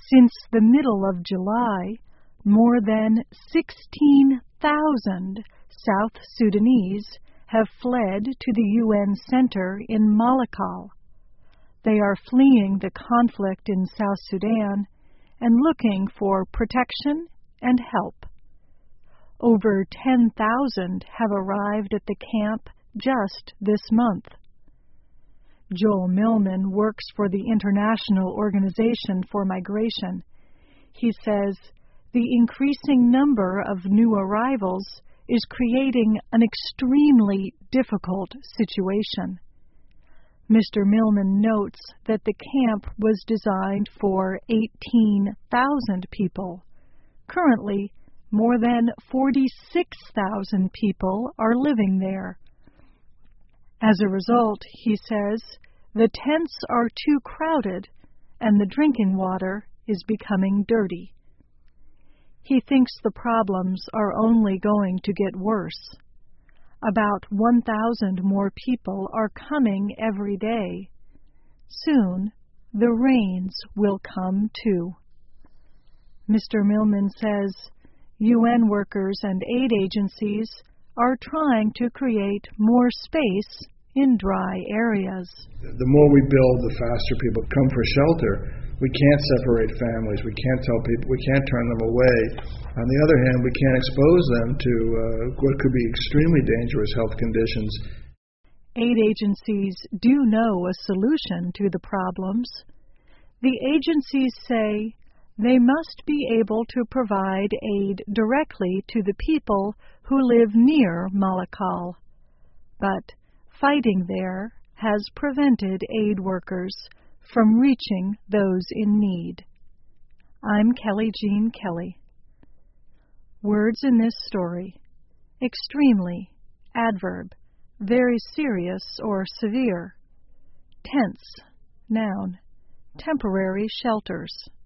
Since the middle of July, more than 16,000 South Sudanese have fled to the UN Center in Malakal. They are fleeing the conflict in South Sudan and looking for protection and help. Over 10,000 have arrived at the camp just this month. Joel Millman works for the International Organization for Migration. He says the increasing number of new arrivals is creating an extremely difficult situation. Mr. Millman notes that the camp was designed for 18,000 people. Currently, more than 46,000 people are living there. As a result, he says, the tents are too crowded and the drinking water is becoming dirty. He thinks the problems are only going to get worse. About 1,000 more people are coming every day. Soon, the rains will come too. Mr. Millman says UN workers and aid agencies are trying to create more space in dry areas. The more we build, the faster people come for shelter. We can't separate families. We can't tell people. We can't turn them away. On the other hand, we can't expose them to what could be extremely dangerous health conditions. Aid agencies do know a solution to the problems. The agencies say they must be able to provide aid directly to the people who live near Malakal. But fighting there has prevented aid workers from reaching those in need. I'm Kelly Jean Kelly. Words in this story: extremely, adverb, very serious or severe. Tense, noun, temporary shelters.